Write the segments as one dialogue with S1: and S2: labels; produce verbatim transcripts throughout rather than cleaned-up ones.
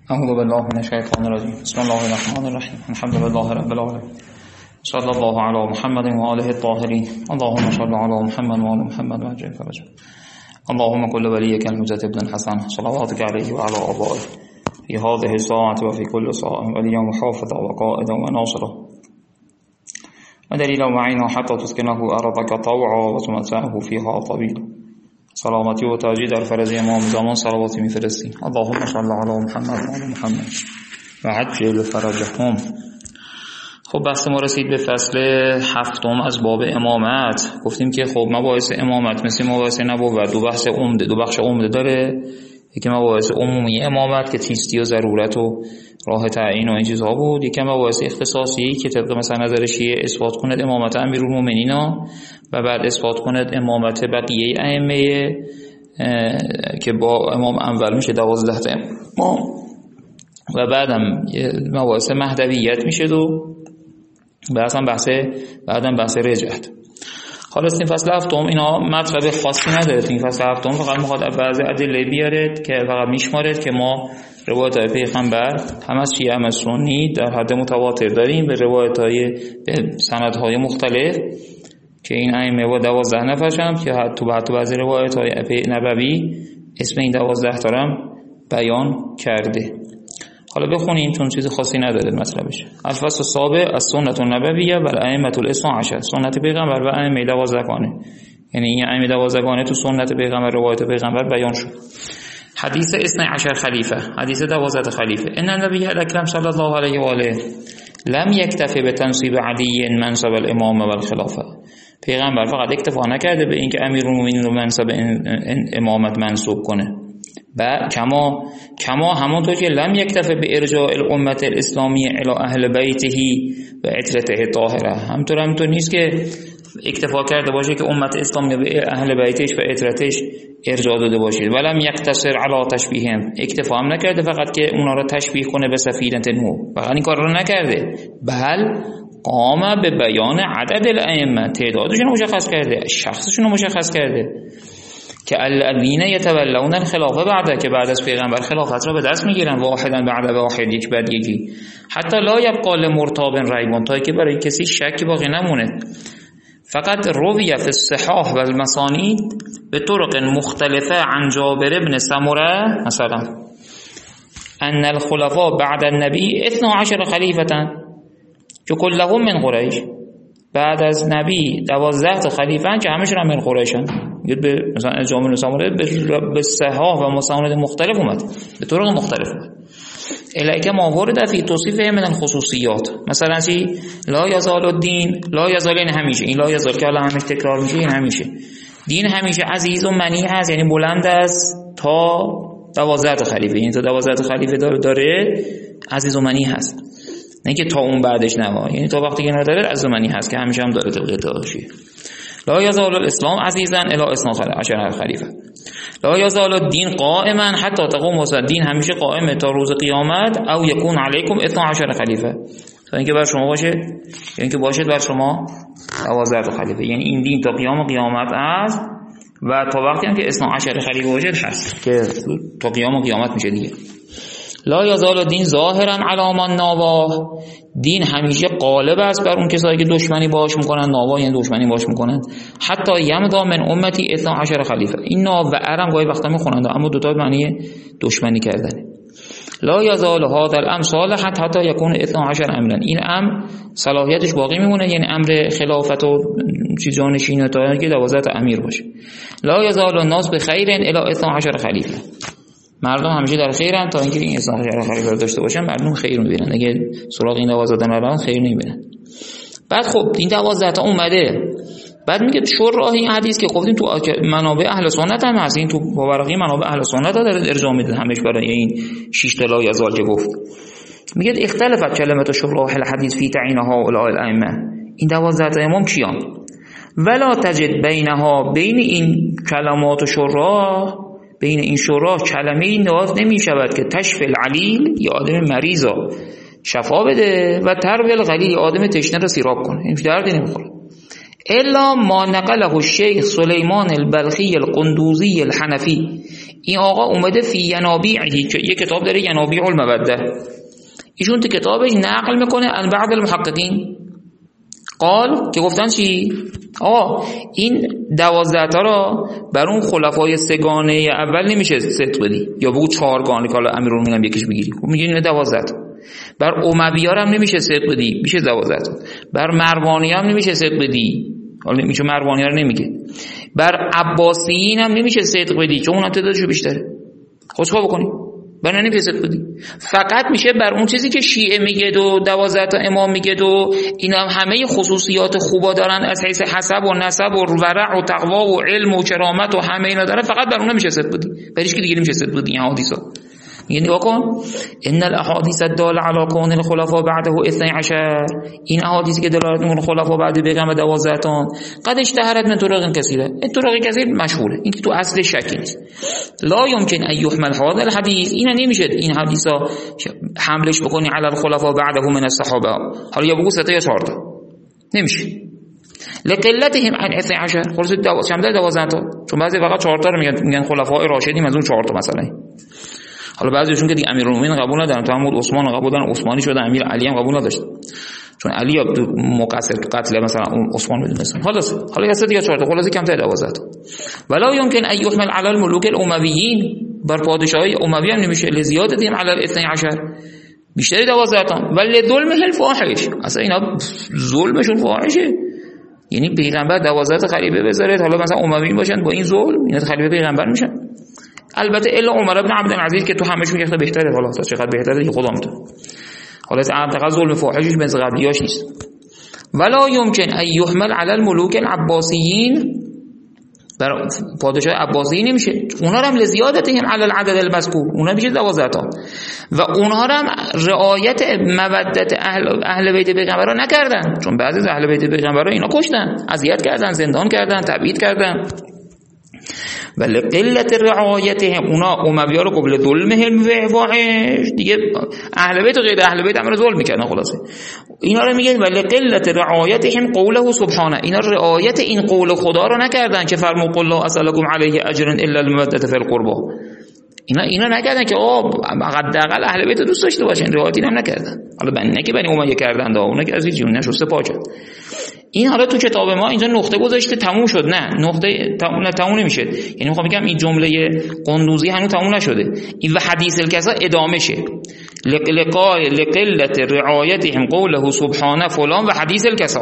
S1: اعوذ بالله من الشیطان الرجیم. بسم الله الرحمن الرحیم. الحمد لله رب العالمین. صلی الله علی محمد و آله الطاهرین. اللهم صل علی محمد و آل محمد و عجل فرجه. اللهم كل وليك المجتبى بن حسن صلواتك عليه وعلى آبائه في هذه الساعة وفي كل ساعة وليا وحافظا وقائدا وناصرا ودليلا وعينا حتى تسكنه أرضك طوعا وتمتعه فيها طويلا. سلامتی و تاجی در فرض امام زمان صلواتی میفرستیم. اللهم صل علی محمد و آل محمد و عجل فرجهم. خب بحث ما رسید به فصل هفتم از باب امامت. گفتیم که خب مباحث امامت مثل مباحث نبوت دو بحث عمده دو بخش عمده داره. یکی مباحث عمومی امامت که تیستی و ضرورت و راه تعیین و این چیزها بود. یکی مباحث اختصاصی که طبق مثلا نظر شیعه اثبات کند امامت امیرالمومنین و بعد اثبات کند امامت بقیه ائمه که با امام اول میشه دوازده تا امام و بعدم مباحث مهدویت میشه دو بعدم بحث بعدم بحث رجعت. حالا این فصل هفتم اینا مطلب خاصی نداره. این فصل هفتم فقط میخواد بعضی ادله بیاره که فقط میشماره که ما روایت‌های پیغمبر هم از شیعه هم از سنی در حد متواتر داریم به روایت‌های سندهای مختلف که این ائمه با دوازده نفرشن که حتی بعد بعضی روایت‌های نبوی اسم این دوازده تا هم بیان کرده. حالا بخونیم چون چیز خاصی نداره مطلبش. الفصل السابع از سنت النبویه و ائمه الاثنا عشر. سنت پیغمبر و ائمه دوازدگانه. یعنی این ائمه دوازدگانه تو سنت پیغمبر روایت پیغمبر بیان شد. حدیث اثنا عشر خلیفه، حدیث دوازده خلیفه. ان النبی اکرم صلی الله علیه و آله لم یکتفی به تنصیب علی منصب الامامه و الخلافه. پیغمبر فقط اکتفا نکرده به اینکه امیرالمومنین رو منصب امامت منصوب کنه. و کما کما همونطور که لم یکتفی به ارجاع الامه الاسلامی الی اهل بیته و عترته طاهره، همونطور همونطور نیست که اکتفا کرده باشه که امت اسلامی به اهل بیتش و عترتش ارجاع داده باشه. ولم یقتصر علی تشبیهم، اکتفا هم نکرده فقط که اونا رو تشبیه کنه به سفینه نوح، فقط این کار رو نکرده، بل قام به بیان عدد الائمه، تعدادشون مشخص کرده، شخصشون مشخص کرده که الذین یتولون الخلافه بعد، که بعد از پیغمبر خلافت را به دست میگیرن واحدا بعد واحد، یک بعد یکی، حتی لا یبقى لمرتاب ریبون، تا که برای کسی شک باقی نمونه. فقط رویه فی الصحاح و المسانید به طرق مختلفه عن جابر بن سمره مثلا ان الخلفاء بعد النبی اثنا عشر خلیفه که كلهم من قریش، بعد از نبی دوازده تا خلیفه که همشون هم من قریشن. یاد به مثلا جامع نسامره به صحاح و مساند مختلف اومد، به طرق مختلف اومد. الیک ما ورد فی توصیفه من الخصوصیات، مثلا چی؟ لا یزال الدین، لا یزال این همیشه، این لا یزال که الان همش تکرار میشه، این همیشه دین همیشه عزیز و منی هست، یعنی بلند است تا دوازده تا خلیفه، یعنی تا دوازده تا خلیفه داره داره عزیز و منی هست، نه که تا اون بعدش نه، یعنی تا وقتی که نداره عزیز و منی هست که همیشه هم داره طبقه داشته. لا یزال الاسلام عزیزا الی اثنا عشر خلیفه. لا یزال الدین قائما حتی تقوم الساعه، دین همیشه قائمه تا روز قیامت. او یکون علیکم اثنا عشر خلیفه، تا اینکه بر شما باشه، یعنی که باشد بر شما دوازده تا خلیفه، یعنی این دین تا قیام قیامت است و تا وقتی هم که اثنا عشر خلیفه باشد هست که تا قیام قیامت میشه دیگه. لا یزال الدین ظاهرا علی من ناواه، دین همیشه غالب است بر اون کسایی که دشمنی باش میکنن، ناوا یعنی دشمنی باش میکنن. حتی یمضی من امتی اثنا عشر خلیفه، این ناو و ارم گاهی وقتا میخونند اما دو تا معنی دشمنی کردن. لا یزال هذا الامر صالحا حتی یکون اثنا عشر امرا، این امر صلاحیتش باقی میمونه، یعنی امر خلافت و چیزانشین تا که دوازده تا امیر باشه. لا یزال الناس بخیر الی اثنا عشر خلیفه، مردم همیشه در خیرن تا اینکه این اثنا عشر خلیفه رو داشته باشن، مردم خیر میبینن، اگه سراغ این دوازده نرن خیر نمیبینن. بعد خب این دوازده تا اومده، بعد میگه شرح این حدیث که گفتیم تو منابع اهل سنت هم هست، این تو باورقی منابع اهل سنت داره ارجاع میده همش برای این شش تا لا یزال که گفت. میگه اختلفت کلمات شرح الحدیث فی تعیین هؤلاء الائمه، این دوازده تا امام کیان؟ ولا تجد بینها، بین این کلمات و شرح، بین این شورا کلمه این نواز نمی شود که تشفی العلیل یا آدم مریضا شفا بده و تروی الغلیل یا آدم تشنه را سیراب کنه، این دردی نمیخوره. الا ما نقله الشیخ سلیمان البلخی القندوزی الحنفی، این آقا اومده فی ینابیعی، که یه کتاب داره ینابیع الموده، ایشون تو کتابش نقل میکنه عن بعض المحققین قال که گفتن چی؟ آقا این دوازده تا را بر اون خلفای سگانه اول نمیشه ست بدی، یا بگو چهارگانه که حالا امیرالمومنین یکیش بگیری، خب میگین این دوازده تا. بر اموی‌ها هم نمیشه ست بدی، میشه دوازده تا. بر مروانی‌ها هم نمیشه ست بدی، حالا میشه مروانی‌ها رو نمیگه. بر عباسیین هم نمیشه صدق بدی چون اون تعدادشو بیشتره. خب چیکار بکنی؟ بنا نمیشه صدق بدی. فقط میشه بر اون چیزی که شیعه میگه و دوازده تا امام میگه و اینا هم همه خصوصیات خوبا دارن از حیث حسب و نسب و ورع و تقوا و علم و کرامت و همه اینا داره، فقط بر اون نمیشه صدق بدی. برایش که دیگه نمیشه صدق بدی این حدیثا. یعنی واکن ان الاحاديث الداله على كون الخلفاء بعده اثني عشر، این احادیثی که دلالت میکنه خلفا بعد پیغمبر دوازده تا قد اشتهرت من طرق کثیره، این طرق کثیر مشهوره، این که تو اصل شکی نیست. لا يمكن ان يحمل هذا الحديث، اینا نمیشه این حدیثا حملش بکنی علی الخلفاء بعده من الصحابه، حالا یا بگو سه تا یا چهار تا، نمیشه. لقلتهم عن اثني عشر، خلاص چند دوازده تا، چون بعضی فقط چهار تا رو میگن، میگن خلفای راشدین، از اون چهار تا مثلا. حالا بعضیشون که دیگه امیرالمومنین قبول ندارن، تو همون عثمان قبول دارن، عثمانی شده، امیر علی هم قبول نداشت چون علی مقصر قتل مثلا اون عثمان میدونستن. حالا حالا یه دیگه چهار تا، خلاص کم تا دوازده تا. ولا يمكن ان يحمل على الملوك الامويين، بر پادشاهی اموی هم نمیشه، لزیادتهم على الاثني عشر، بیشتری دوازده تا. ولی ظلمه الفاحش، اصلا اینا ظلمشون فاحشه، یعنی پیغمبر دوازده تا خلیفه بذاره، حالا مثلا امویین باشن با این ظلم اینا خلیفه پیغمبر میشن. البته الا عمر بن عبد العزیز که تو همش میگه بهتره، حالا تا چقدر بهتره دیگه خدا میدونه، حالا انتقال ظلم فاحشش مثل قبلیاش نیست. ولا يمكن ان يحمل على الملوك العباسيين، بر پادشاه عباسی نمیشه، اونها هم لزیادتهم علی العدد المذکور، اونها میشه دوازده تا، و اونها هم رعایت مودت اهل اهل بیت پیغمبر نکردن، چون بعضی از اهل بیت پیغمبر اینا کشتن، اذیت کردن، زندان کردن، تبعید کردن. ولی قلت رعایتهم، اونا اموی‌ها رو قبل ظلمهم فاحش، دیگه اهل بیت و غیر اهل بیت هم رو ظلم میکنن. خلاصه اینا رو میگن ولی قلت رعایتهم قوله سبحانه، اینا رعایت این قول خدا رو نکردن که فرمود قل لا اسالکم علیه اجر الا المودة فی القربى، اینا اینا نکردن که آ حداقل اهل بیت دوست داشته باشن، رعایت هم نکردن. حالا بنده که بنی امیه کردن دا، اونا که از هیچ جون نشسته پاچه. این حالا تو کتاب ما اینجا نقطه گذاشته تموم شد، نه نقطه تموم تموم نمیشه، یعنی میخوام بگم این جمله قندوزی هنوز تموم نشده، این و حدیث الکسا ادامه شه. لقاء لقلت رعایتهم قوله سبحانه فلان و حدیث الکسا،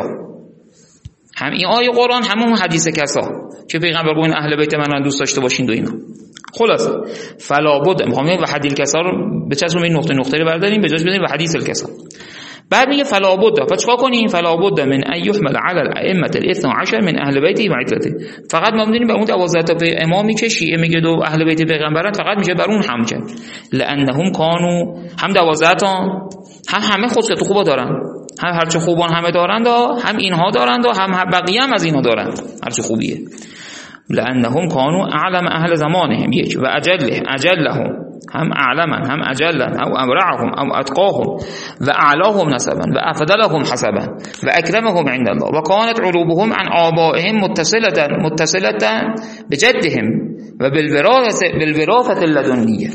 S1: هم این آیه قرآن همون حدیث کسا که پیغمبر گفت اهل بیت من دوست داشته باشین و اینا. خلاص فلا بد، میخوام و حدیث الکسا رو به چسب این نقطه نقطه رو برداریم، به جاش بزنیم و حدیث الکسا. بعد میگه فلا بد، پس چیکار کنیم؟ فلا بد من ان يحمل على الائمه الاثنى عشر من اهل بیت و عترته، فقط ما میدونیم به اون دوازده تا امامی که شیعه میگه دو اهل بیت پیغمبرن، فقط میشه بر اون هم کرد. لانهم كانوا، هم دوازده تا هم همه خصوصیت خوبا دارن، هم هرچه خوبان همه دارند، هم اینها دارند و هم بقیه هم از اینها دارند هرچه خوبیه. لانهم كانوا اعلم اهل زمانهم، یک و اجله اجلهم، هم اعلما هم اجلا او ابرعهم او اتقاهم و اعلاهم نسبا و افضلهم حسبا و اکرمهم عند الله و كانت علومهم عن آبائهم متصله متصله بجدهم و بالوراثه بالوراثه اللدنیه،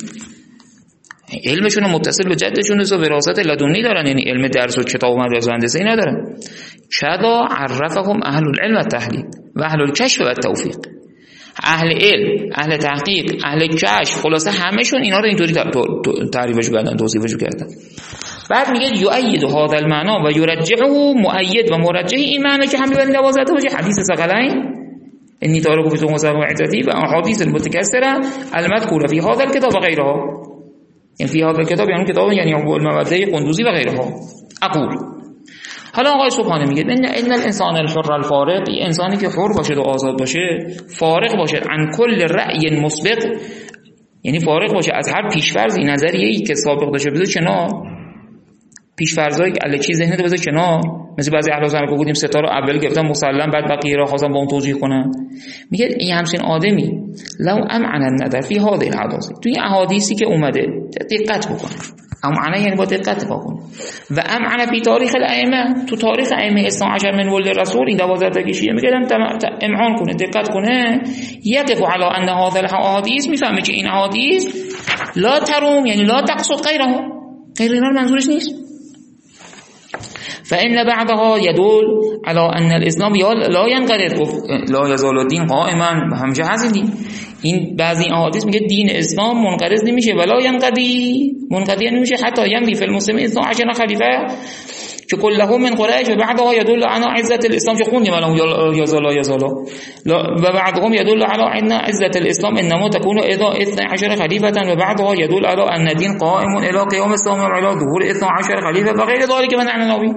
S1: علمشون متصل به جدشون و وراثت لدنی دارن، یعنی علم درس و کتاب و مدرسه و هندسه ندارن. کذا عرفهم اهل العلم التحلیل و اهل الکشف و التوفیق، اهل علم، اهل تحقیق، اهل کشف، خلاصه همشون اینا رو اینطوری تعریفش کردن، توصیفش کردن. بعد میگه یؤید هذا المعنى و یرجعه، مؤید و مرجح این معنی که همین بین دوازده تا باشه حدیث ثقلین انی تارک فی موسی و عتتی و احادیث المتکثره المذکوره فی هذا الكتاب و غیرها، یعنی فی هذا الكتاب یعنی کتاب یعنی الموده قندوزی و غیرها. اقول حالا آقای سبحانه میگه ان ان الانسان الحر الفارق، انسانی که حر باشه و آزاد باشه، فارغ باشه عن کل رأی مسبق، یعنی فارغ باشه از هر پیش‌فرضی نظریه‌ای که سابق داشته بذاره کنار، پیش‌فرضایی که الکی ذهنت بذاره کنار، مثل بعضی اهل سنت که گفتیم ستا رو اول گرفتن مسلم، بعد بقیه را خواستن با اون توجیه کنن. میگه این همچین آدمی لو امعن النظر فی هذه الحدیث، توی احادیثی که اومده دقت بکنه، امعنه یعنی با دقت نگاه کن. و امعنه فی تاریخ الائمه، تو تاریخ ائمه اثنا عشر من ولد رسول، این دوازده تا کشیه میگه امعان کنه، دقت کنه. یقف علی ان هذا الاحادیث، میفهمه که این احادیث لا تروم یعنی لا تقصد غیره، غیر اینا منظورش نیست. فإن بعضها يدل على أن الإسلام لا ينقرض، لا يزال الدين قائما، همچه هست دین. این بعضی احادیث میگه دین اسلام منقرض نمیشه، ولا ينقضي، منقضی نمیشه، حتی يمضي في المسلمين اثنا عشر خلیفه که كلهم من قریش، و بعضها يدل على عزة الإسلام، که خوندیم الان يزال يزال، و بعضهم يدل على أن عزة الإسلام إنما تكون إذا اثنا عشر خليفة، و بعضها يدل على أن الدين قائم إلى قيام الإسلام وعلى ظهور اثنا عشر خليفة و غیر ذلك من معنى نبی.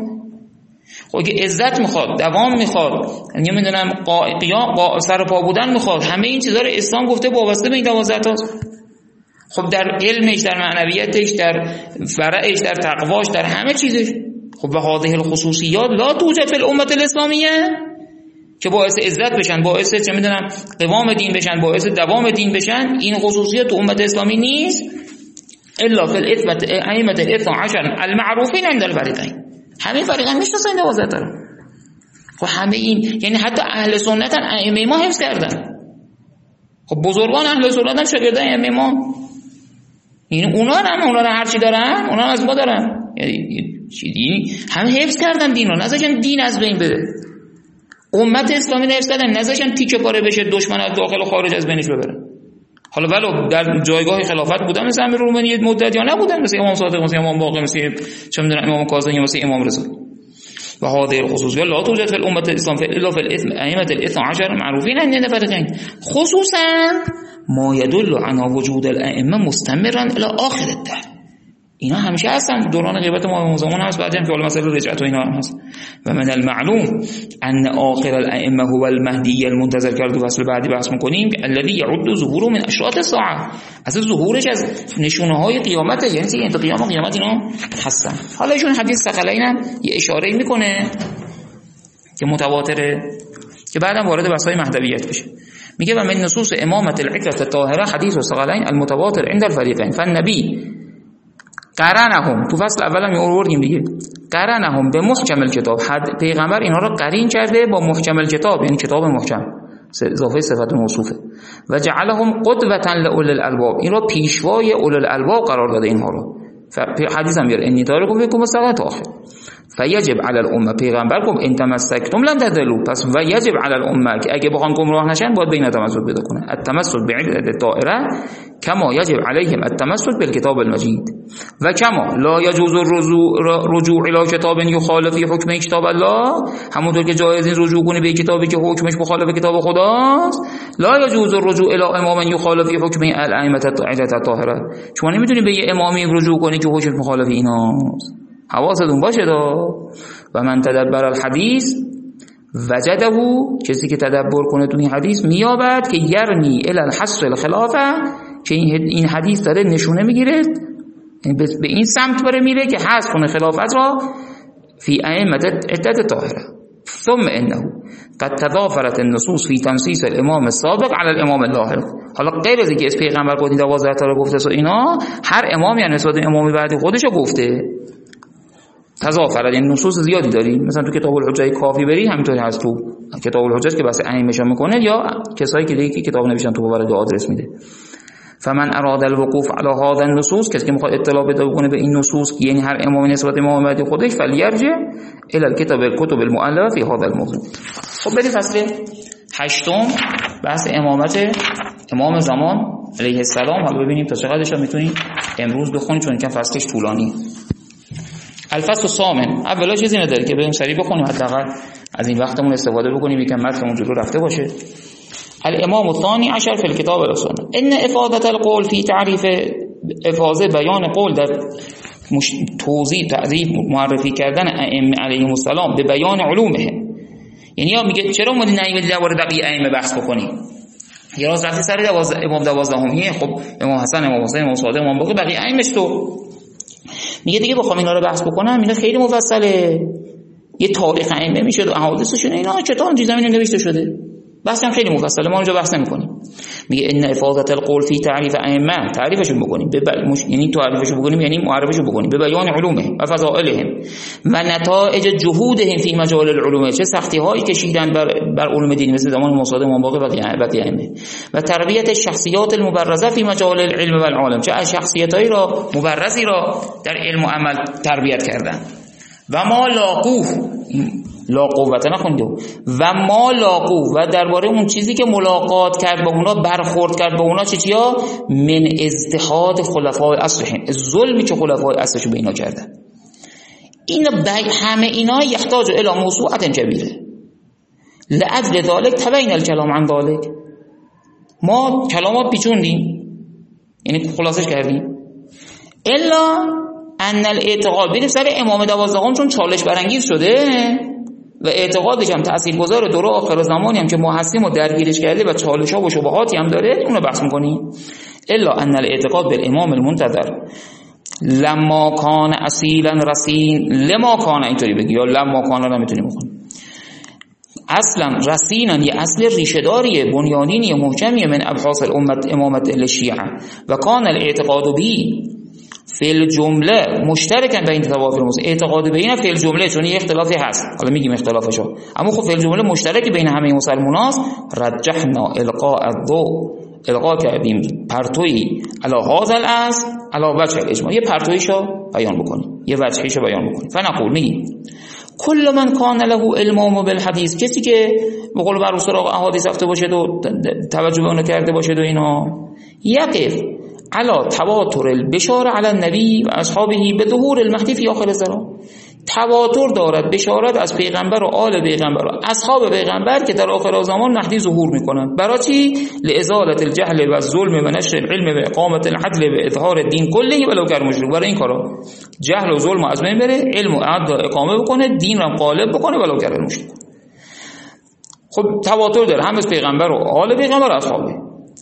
S1: خب که عزت میخواد، دوام میخواد، نمیدونم قیام سر پا بودن میخواد، همه این چیزا رو اسلام گفته وابسته به این دوازده تاست. خب در علمش، در معنویتش، در فرعش، در تقواش، در همه چیزش. خب به هذه الخصوصیات لا توجد فی الامه الاسلامیه، که باعث عزت بشن، باعث چه میدونم قوام دین بشن، باعث دوام دین بشن، این خصوصیات تو امت اسلامی نیست الا فی الاثبات ائمه الاثنا عشر المعروفین عند الفریقین. همه فریقین میشناسن این دوازده تا. خب همه این یعنی حتی اهل سنت ان ائمه ما حفظ کردن. خب بزرگان اهل سنت هم شاگردان ائمه ما، یعنی اونا هم اونا هر چی دارن اونا از ما دارن، یعنی چی همه حفظ کردن دین رو، نذاشتن دین از بین بره. امت اسلامی رو حفظ کردن، نذاشتن تیکه پاره بشه، دشمن از داخل و خارج از بینش ببره. حالا ولو در جایگاه خلافت بودن مثل امیر رومانی مدت یا نبودن، مثل امام صادق، مثل امام باقر، مثل چه میدونم امام کاظم، یا مثل امام رضا. و هذه الخصوصیات لا توجد في الامه الاسلام الا في الائمه الاثنا عشر معروفين عند الفريقين، خصوصا ما يدل على وجود الائمه مستمرا الى آخر الدهر. اینا همیشه هستن، دوران غیبت ما امام زمان هست، بعدی هم که حالا مثلا رجعت و اینا هم هست. و من المعلوم ان آخر الائمه هو المهدی المنتظر، که دو فصل بعدی بحث می‌کنیم، الذي يعد ظهوره من اشراط الساعه، اصلا ظهورش از نشونه های قیامت، یعنی اینکه قیام و قیامت اینا هستن. حالا ایشون حدیث ثقلین هم یه اشاره میکنه که متواتره، که بعدم وارد بحث‌های مهدویت بشه. میگه و من نصوص امامه العترة الطاهره حدیث الثقلین المتواتر عند الفریقین، فالنبی قرنهم، تو فصل اول هم آوردیم دیگه، قرنهم به محکم الکتاب، حد پیغمبر اینا رو قرین کرده با محکم الکتاب، یعنی کتاب محکم، اضافه صفت موصوفه. و جعلهم قدوة لأولی الالباب، این رو پیشوای اولی الالباب قرار داده اینها رو. حدیث هم بیاره انی تارکم فیکم الصلاة تا آخر. فیجب علی الامه، پیغمبر گفت ان تمسکتم لن تضلوا، پس و یجب علی الامه که اگه بخوان گمراه نشن باید بین تمسک پیدا کنه. التمسک بعلة الطائره کما یجب علیهم التمسک بالکتاب المجید، و کما لا یجوز الرجوع رجوع الی کتاب یخالف حکم کتاب الله، همونطور که جایز این رجوع کنی به کتابی که حکمش مخالف کتاب خداست، لا یجوز الرجوع الی امام یخالف حکم الائمه الطاهره، شما نمیتونی به یه امامی رجوع کنی که حکمش مخالف ایناست. حواستون باشه دا. و من تدبر الحدیث وجده، کسی که تدبر کنه تو این حدیث میابد که یرمی الی الحصر الخلافه، که این حدیث داره نشونه میگیره به این سمت بره میره که حذف کنه خلافت را فی ائمه عدت طاهره. ثم انه قد تضافرت النصوص فی تمسیس الامام السابق علی الامام اللاحق. حالا غیر از اینکه از پیغمبر گفت دوازده تا رو گفته، اینا هر امام یعنی نسبت امام بعدی خودشو گفته. تضافرت یعنی نصوص زیادی داریم، مثلا تو کتاب الحجه کافی بری همینطوری هست، تو کتاب الحجه که بس ائمه‌شون میکنه یا کسایی که دیگه کتاب نوشتن تو بابر دو آدرس میده. فمن اراد الوقوف على هذا النصوص، کسی که میخواد اطلاع پیدا کنه به این نصوص یعنی هر امام نسبت امام بعدی خودش، فلیرجع الى الكتاب الكتب المؤلفه في هذا الموضوع. خب بریم فصل هشتم، بحث امامت امام زمان علیه السلام. حالا ببینیم تا چقدرش میتونیم امروز بخونیم چون این فصلش طولانی. الفصل الثامن، اولا چیزی نداره که بریم سریع بخونیم، حداقل از این وقتمون استفاده بکنیم یکم متنمون جلو رفته باشه. الامام الثانی عشر فی الكتاب والسنه، ان افاده القول فی تعریف، افاضه بیان قول در توضیح تعریف معرفی کردن ائمه علیهم السلام به بیان علومه، یعنی یا میگه چرا ما نمیدونیم درباره بقیه ائمه بحث بکنیم، یا راز رفتی سر دوازده امام دوازدهمیه، خب امام حسن، امام حسین، امام صادق، امام باقر، بقیه ائمهش تو میگه دیگه بخوام اینا رو بحث بکنم اینا خیلی مفصله، یه تاریخ ائمه میشه و احادیثشون اینا چطور اینجا زمین نوشته شده، بحث هم خیلی مفصله، ما اونجا بحث نمی‌کنیم. میگه ان افاضه القول فی تعریف ائمه، تعریفشون بکنیم به مش... یعنی تعریفشون بکنیم یعنی معرفشون بکنیم به بیان علومه و فضائلهم و نتایج جهودهم فی مجال العلوم، چه سختی هایی کشیدن بر بر علوم دینی مثل زمان موسی امام باقر و ائمه، و تربیت شخصیات المبرزه فی مجال العلم و العالم، چه شخصیتایی را مبرزی را در علم و عمل تربیت کردن. و ما لاقوه، لا قوت نخونده، و ما لاقوه، و درباره اون چیزی که ملاقات کرد با اونا، برخورد کرد با اونا، چه چیا؟ من اجتهاد خلفای اصلهم، ظلمی که خلفای اصلش به اینا کردن. این همه اینا یحتاج الی موسوعه کبیره لاجل ذلك تبین الکلام عن ذلك. ما کلامات پیچوندیم، یعنی خلاصش کردیم. الا ان الاعتقاد ببین سر امام دوازدهم چون چالش برانگیز شده و اعتقادش هم تاثیرگذار دوره آخر زمانی هم که ما هستیم و درگیرش کرده و چالش‌ها و شبهاتی هم داره، اون رو بحث می‌کنیم. الا ان الاعتقاد بالامام المنتظر لما کان اصیلا رسین، لما کان اینطوری بگی یا لما کان رو نمیتونیم بخونیم، اصلا رسینا یه اصل ریشه‌داریه، بنیانینی محکمیه من ابحاث الامت امامت الشیعه، و کان الاعتقاد بی فی الجمله مشترکاً بین طوائف المسلمین، اعتقاد به اینا فی الجمله چون یه اختلافی هست، حالا میگیم اختلافشو، اما خب فی الجمله مشترک بین همه مسلماناست. رجحنا القاء الضوء، القا کردیم پرتویی علی هذا الاصل علی وجه الاجماع، یه پرتویشو بیان بکنیم، یه وجهیشو بیان بکنیم. فنقول میگیم کل من کان له علم بالحدیث، کسی که به قول معروف سراغ احادیث رفته باشه و توجه به اون کرده باشه و اینا، یقف علا تواتر البشاره علی النبی و اصحابه به ظهور المهدی فی آخر الزمان، تواتر دارد بشارت از پیغمبر و آل پیغمبر و اصحاب پیغمبر که در آخر زمان مهدی ظهور میکنند. برای چی؟ لازاله الجهل و الظلم و نشر العلم و اقامه العدل و اظهار الدین کله ولو کان مشرک. برای این کارا جهل و ظلم از بین بره، علم و عدل اقامه بکنه، دین رو غالب بکنه ولو کان مشرک. خب تواتر داره هم از پیغمبر و آل پیغمبر و اصحابه.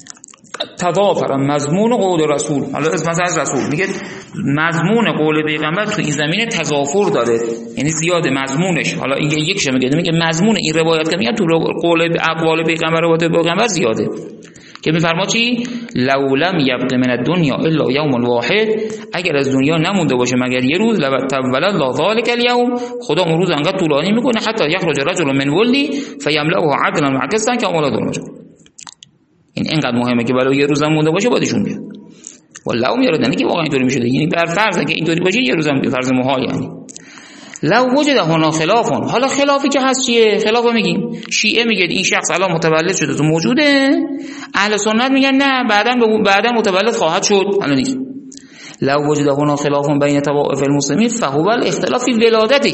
S1: تضافر مضمون قول رسول، حالا مثلا از رسول میگه مضمون قول پیغمبر تو این زمینه تضافر داره، یعنی زیاده مضمونش. حالا این یکیش میگه میگه مضمون این روایت که میگه تو قول اقوال پیغمبر و پیغمبر زیاده، که میفرما چی؟ لو لم یبق من الدنیا الا یوم واحد، اگر از دنیا نمونده باشه مگر یه روز، لو تولد لا ذلك اليوم، خدا اون روز انقدر طولانی میکنه حتی یخرج رجل من ولدی فیملأه عدلا معکسا کما دون رجل. این اینقدر مهمه که برای یه روزم مونده باشه بادشون بیاد. والله میاره نه که واقعا اینطوری میشه، یعنی بر فرض که اینطوری باشه یه روزم فرض محال. یعنی لو وجد هنا خلافون، حالا خلافی که هست چیه؟ خلافو میگیم شیعه میگه این شخص الان متولد شده تو موجوده، اهل سنت میگن نه بعداً بعداً متولد خواهد شد، الان نیست. لو وجد هنا خلافون بین طوائف المسلمین فهو الاختلاف فی ولادته،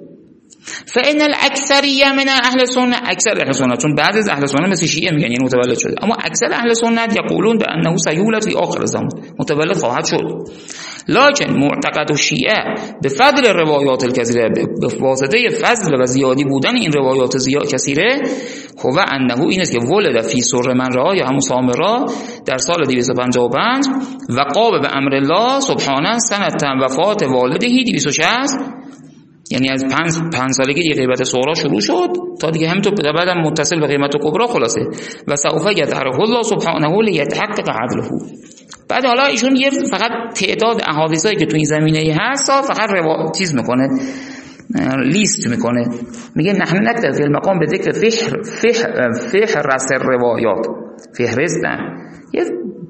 S1: فان الاکثریه من اهل سنت، اکثر اهل سنت، چون بعضی از اهل سنت مثل شیعه میگن یعنی متولد شده، اما اکثر اهل سنت یقولون بانه سیولد فی آخر الزمان، متولد خواهد شد. لکن معتقد الشیعه به فضل روایات الکثیره، به واسطه فضل و زیادی بودن این روایات زیاد کثیره، هو انه این است که ولد فی سر من را یا همون سامرا در سال دویست و پنجاه و پنج و قاب به امر الله سبحانه سنت وفات والده دویست و شصت، یعنی از پنج پنج سالگی دیگه غیبت صغرا شروع شد تا دیگه همینطور بعدم متصل به غیبت کبرا خلاصه. و سوف یظهره الله سبحانه لیتحقق عدله. بعد حالا ایشون یه فقط تعداد احادیثایی که تو این زمینه هست فقط روا... چیز میکنه، لیست میکنه، میگه نحن نکتفی المقام به ذکر فهر فهر فهرست روایات، فهرستن یه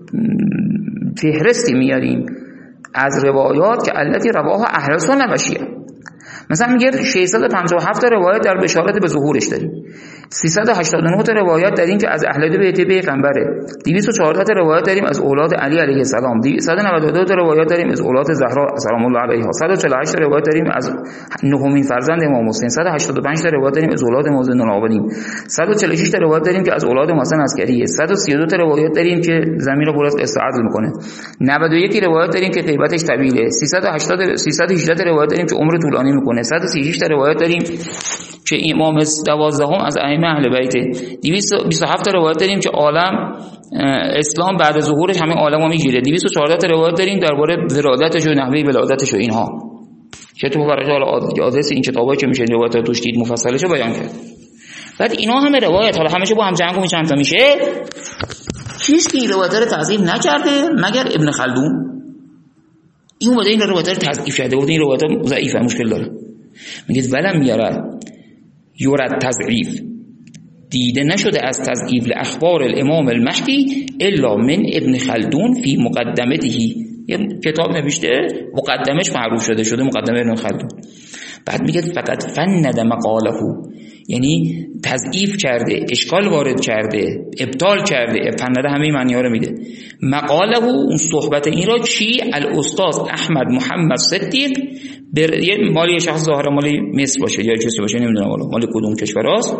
S1: فهرستی میاریم از روایات که التي رواها اهل سنت و شیعه. مثلا میگه ششصد و پنجاه و هفت روایت در بشارت به ظهورش داریم، سیصد و هشتاد و نه روایت داریم که از اهل بیت پیغمبره، دویست و چهارده روایت داریم از اولاد علی علیه السلام، صد و نود و دو روایت داریم از اولاد زهرا سلام الله علیها، صد و چهل و هشت روایت داریم از نهمین فرزند امام حسین، صد و هشتاد و پنج روایت داریم از اولاد موزن العابدین، صد و چهل و شش روایت داریم که از اولاد حسن عسکری، صد و سی و دو روایت داریم که زمین رو پر از استعداد میکنه، نود و یک روایت داریم که غیبتش طویله، سیصد و هشتاد سیصد و هجده روایت داریم که عمر طولانی میکنه، صد و سی و شش روایت داریم که امام دوازدهم از ائمه اهل بیت، دویست و بیست و هفت روایت داریم که عالم اسلام بعد از ظهورش همه عالمو میگیره، دویست و چهارده روایت داریم درباره ولادتش و نحوه ولادتش و اینها که تو برای حالا آدرس این کتابایی که میشه روایت توش دید مفصلش رو بیان کرد. بعد اینا همه روایت حالا همش با هم جمع کنیم چند تا میشه کیست که این روایت رو تضعیف نکرده مگر ابن خلدون؟ این اومده این روایت رو تضعیف کرده بود این روایت ضعیفه مشکل داره. میگه ولم یرد یرد تضعیف، دیده نشده از تضعیف اخبار الامام المهدی الا من ابن خلدون فی مقدمته. یه کتاب نوشته مقدمش معروف شده شده مقدمه ابن خلدون. بعد میگه فقط فند مقاله، یعنی تضعیف کرده، اشکال وارد کرده، ابطال کرده. فند همه معنی ها رو میده. مقاله اون صحبت این را چی؟ الاستاذ احمد محمد صدیق بر... یه مالی شخص ظاهرا مالی مصر باشه یا چیزی باشه نمیدونم والا مال کدوم کشور است،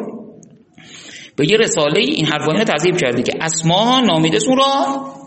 S1: به یه رساله این حرفا اینا تضعیف کرده که اسماها نامیده سون را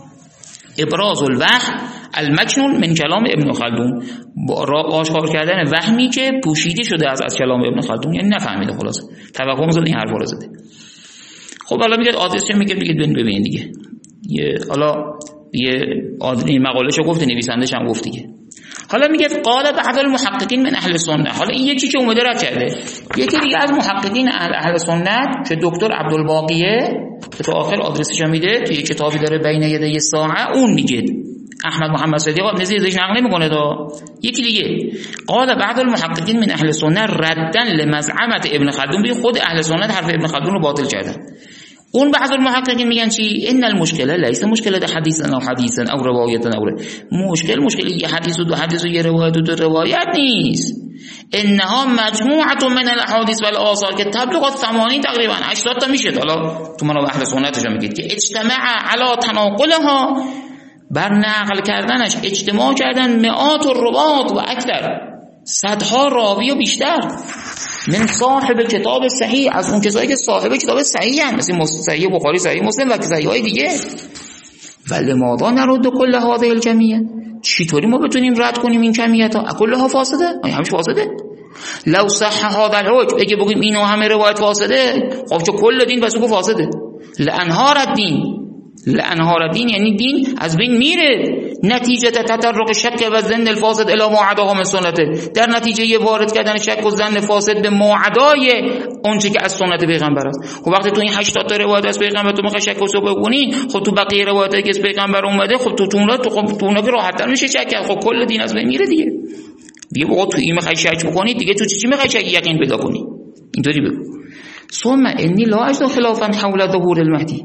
S1: ابراز الوهم المکنون من کلام ابن خلدون، را آشکار کردن وهمی که پوشیده شده از از کلام ابن خلدون، یعنی نفهمیده خلاص توهم زده این حرفا رو زده. خب حالا میگه آدرسش میگه میگه ببین دیگه یه حالا یه این مقالهشو گفته نویسندش هم گفت دیگه. حالا میگه قال بعض المحققین من اهل سنت. حالا این یکی که اومده رد کرده، یکی دیگه از محققین اهل, اهل سنت که دکتر عبدالباقیه که تا آخر آدرسش هم میده توی کتابی داره بین یدی ساعه، اون میگه احمد محمد صدیق نزیدش نقل نمیکنه دا. یکی دیگه قال بعض المحققین من اهل سنت ردن لمزعمت ابن خلدون، به خود اهل سنت حرف ابن خلدون رو باطل کردن. اون بعض المحققین میگن چی؟ ان المشکله لیس مشکله حدیث او حدیث او روایت او مشکل مشکل یه حدیث و دو حدیث و یه روایت و دو روایت نیست. انها مجموعه من الاحادیث والآثار که تبلغ ثمانین تقریبا هشتاد تا میشه. حالا تو منو اهل سنتش میگید که اجتماع علی تناقلها، بر نقل کردنش اجتماع کردن مئات الروات و اکثر، صدها راوی و بیشتر، من صاحب کتاب صحیح، از اون کسایی که صاحب کتاب صحیح هستند مثل صحیح بخاری، صحیح مسلم و صحیح های دیگه. ولی ماذا نرد کل هذه الجمعیه، چطوری ما بتونیم رد کنیم این کمیت ها؟ کلها فاسده؟ آیا همش فاسده؟ لو صح هذا الحج، اگه بگیم اینو همه روایت فاسده، خب چه کل دین بس کو فاسده؟ لانهار الدین، لانهار الدین یعنی دین از بین میره. نتیجه تطرق شک و ظن الفاسد الی ما عداها من سنته، در نتیجه یه وارد کردن شک و ظن فاسد به ما عدای اون چه که از سنت پیغمبر است. خب وقتی تو این هشتاد تا روایت از پیغمبر تو میخوای شک و شبهه بکنی، خب تو بقیه روایتی که از پیغمبر اومده، خب تو اونها تو خب تو اونها که راحت تر میشه شک کرد. خب کل دین از بین میره دیگه. دیگه بگو تو این میخوای شک بکنی، دیگه تو چی میخوای شک یقین پیدا کنی؟ اینطوری بگو. ثم انی لا اجد خلافا حول ظهور المهدی،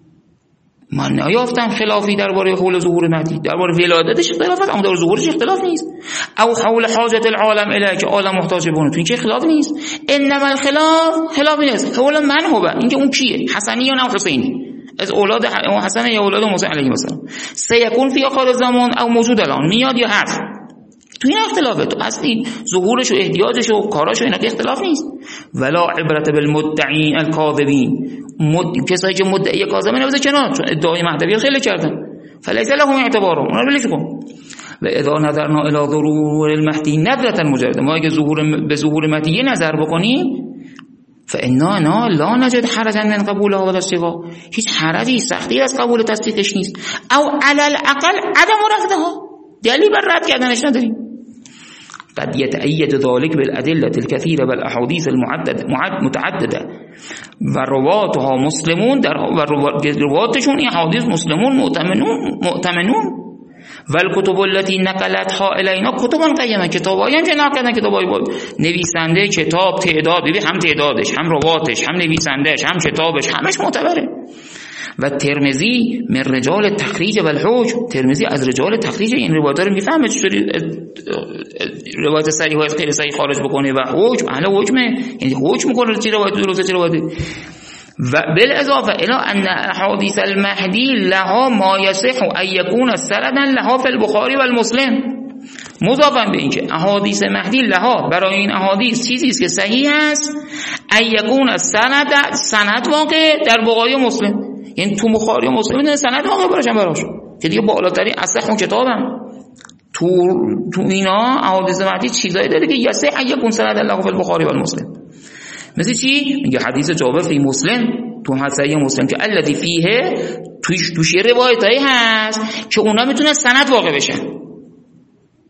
S1: من نیافتم خلافی درباره حول ظهور مهدی. درباره ولادتش اختلاف هست اما در ظهورش اختلاف نیست. او حول حاجت العالم الیه که عالم محتاج به اون، تو این که اختلاف نیست. انما الخلاف خلافی نیست حول من هو، این که اون کیه، حسنی یا نه حسینی، از اولاد حسن یا اولاد موسی علیه السلام، سیکون فی آخر زمان او موجود الان، میاد یا هست. تو این اختلافه، تو اصلی ظهورش و احتیاجش و کاراش و اینا که اختلاف نیست. ولا عبرت بالمدعین الکاذبین، مد... کسایی که مدعی کاذبه نبوده کنار، چون ادعای مهدوی خیلی کردن. فلیس لهم اعتبارهم، اونا رو بلش کن. و اذا نظرنا الی ظهور المهدی نظرة مجرده، ما اگه ظهور به ظهور مهدی یه نظر بکنیم، فانا نا لا نجد حرجا من قبولها و تصدیقها، هیچ حرجی سختی از قبول تصدیقش نیست. او علی الاقل عدم رفضها، دلیل بر رد کردنش نداریم. قد يتأيد ذلك بالأدلة الكثيرة والأحاديث المعددة متعددة و رواتها مسلمون، در و رواتشون این حدیث مسلمون مؤتمنون مؤتمنون و الكتب التي نقلتها الینا کتب قیمه، کتابایی هم که نقل کردن، کتابای نویسنده کتاب تعداد، ببین هم تعدادش هم رواتش هم نویسندهش هم کتابش همش معتبره. و ترمذی من رجال تخریج و الحج، ترمذی از رجال تخریج این روایت رو میفهمه چطوری روایت صحیح و غیر صحیح خارج بکنه و حکم اهل حکمه، یعنی حکم میکنه چه روایت درسته چه روایت. و بالاضافه الى ان احادیث المهدی لها ما یصح ان یکون سندا لها فی البخاری و المسلم، مضافا به اینکه احادیث مهدی لها برای این احادیث چیزی است که صحیح است ان یکون سند سند واقع در بخاری و مسلم، یعنی تو بخاری و مسلم نه سند واقع براشون براش که دیگه بالاترین اصح اون کتابم. تو تو اینا احادیث مهدی چیزایی داره که یصح ان یکون سند له فی البخاری و المسلم. مثل چی؟ میگه حدیث جابر فی مسلم، تو حدیث مسلم که الذی فیه توش توش روایتایی هست که اونا میتونه سند واقع بشن.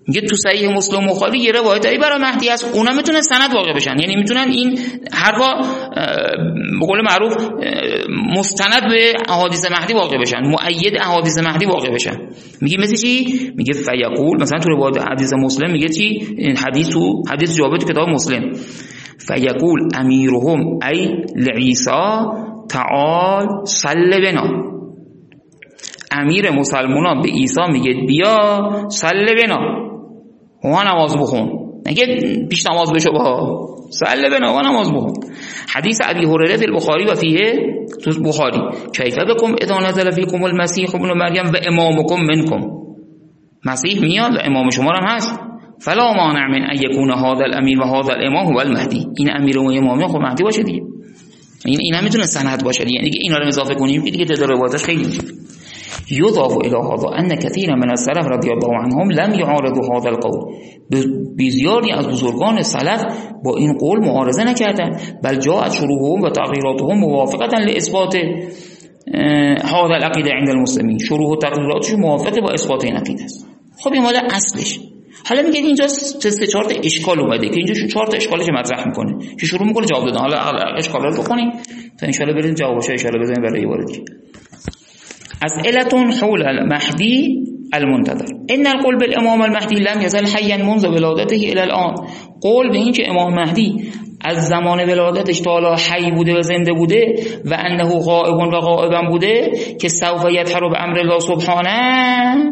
S1: میگه تو صحیح مسلم بخاری یه روایتایی برای مهدی هست، اونا میتونن سند واقع بشن، یعنی میتونن این حرفا به قول معروف مستند به احادیث مهدی واقع بشن، مؤید احادیث مهدی واقع بشن. میگه مثل چی؟ میگه فیقول، مثلا تو روایت حدیث مسلم میگه چی؟ حدیث تو حدیث جابر تو کتاب مسلم، فیقول امیرهم ای لعیسی تعال صل بنا، امیر مسلمانان به عیسی میگه بیا صل بنا و نماز بخون، نگه پیش نماز بشو، با صل بنا و نماز بخون. حدیث ابی هریره فی البخاری و فیه تو بخاری، کیف بکم اذا نزل فیکم المسیح ابن مریم و امامکم منکم، مسیح میاد و امام شما هم هست، فلا مانع من ان یکون هذا الامیر و هذا الامام هو المهدی، این امیر و امام خب مهدی باشه دیگه، این اینا میتونه سند باشه دیگه، دیگه اینا رو اضافه کنیم که دیگه تعداد روایتش خیلی يضاف إلى هذا أن كثيرا من السلف رضي الله عنهم لم يعارضوا هذا القول، بزیادی از بزرگان سلف با این قول معارضه نکردن، بل جاءت شروحهم و تغییراتهم موافقة لإثبات هذا العقیده عند المسلمین، شروح و تغییراتش موافقه با اثبات این عقیده است. خب این مال اصلش. حالا میگه اینجا سه چهار تا اشکال اومده که اینجا چهار تا اشکالش مطرح میکنه که شروع میکنه جواب دادن. حالا اشکالا رو بخونیم تا ان شاء الله بریم جوابش ان شاء الله بزنیم برای وارد. اسئله حول المهدی المنتظر. ان القول بالامام المهدی لم يزل حيا منذ ولادته الى الان. قول به این که امام مهدی از زمان ولادتش تا حالا حی بوده و زنده بوده و انه غائب و غائبا بوده که سوف یظهر بامر الله سبحانه،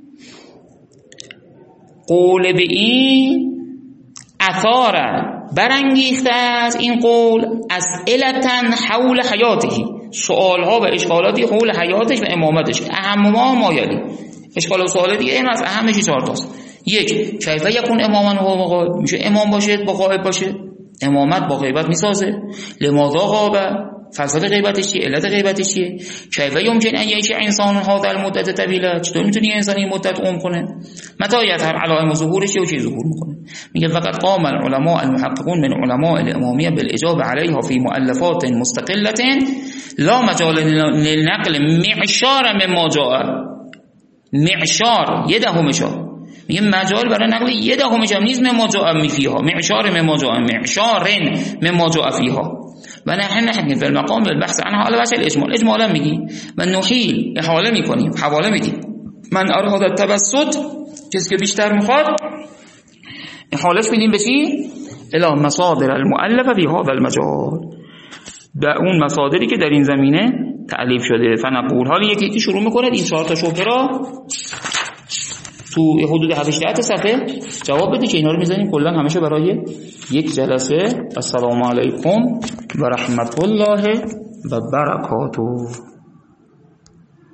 S1: قول به این اثار برانگیخته از این قول اسئلتن حول حیاته، سوالها و اشکالاتی حول حیاتش و امامتش، اهم ما مایلی اشکال و سوال دیگه این از اهمشی چهار تاست. یک، کیف یکون اماما و غائب، میشه امام باشه با غائب باشه، امامت با غیبت میسازه، لماذا غاب، فساد غیبتش چیه، علت غیبتش چیه، کیف یمکن ان یعیش انسان هذا المدت طویله، چطور میتونه انسان این مدت عمر کنه، متى یظهر علائم ظهورش و چی ظهور میکنه. میگه فقط قام العلماء المحققون من علماء الامامیه بالاجابه علیها فی مؤلفات مستقله لا مجال للنقل معشار مما جاء، معشار یه دهمش، میگه مجال برای نقل یه دهمش هم نیست مما جاء می فیها، معشار مما جاء، معشار مما جاء فیها و نحن نحن فی المقام بالبحث عنها على وجه الاجمال، اجمالا میگی و نحیل احاله میکنیم، حواله میدیم، من اراد التبسط، کسی که بیشتر میخواد احالش میدیم به چی؟ الی مصادر المؤلفه فی هذا المجال، به اون مصادری که در این زمینه تألیف شده. فنقول، حالا یکی یکی شروع میکنه این چهار تا شبهه را تو حدود هشت صفحه جواب بده که اینا رو میذاریم کلا همیشه برای یک جلسه. السلام علیکم و رحمت الله و برکاته.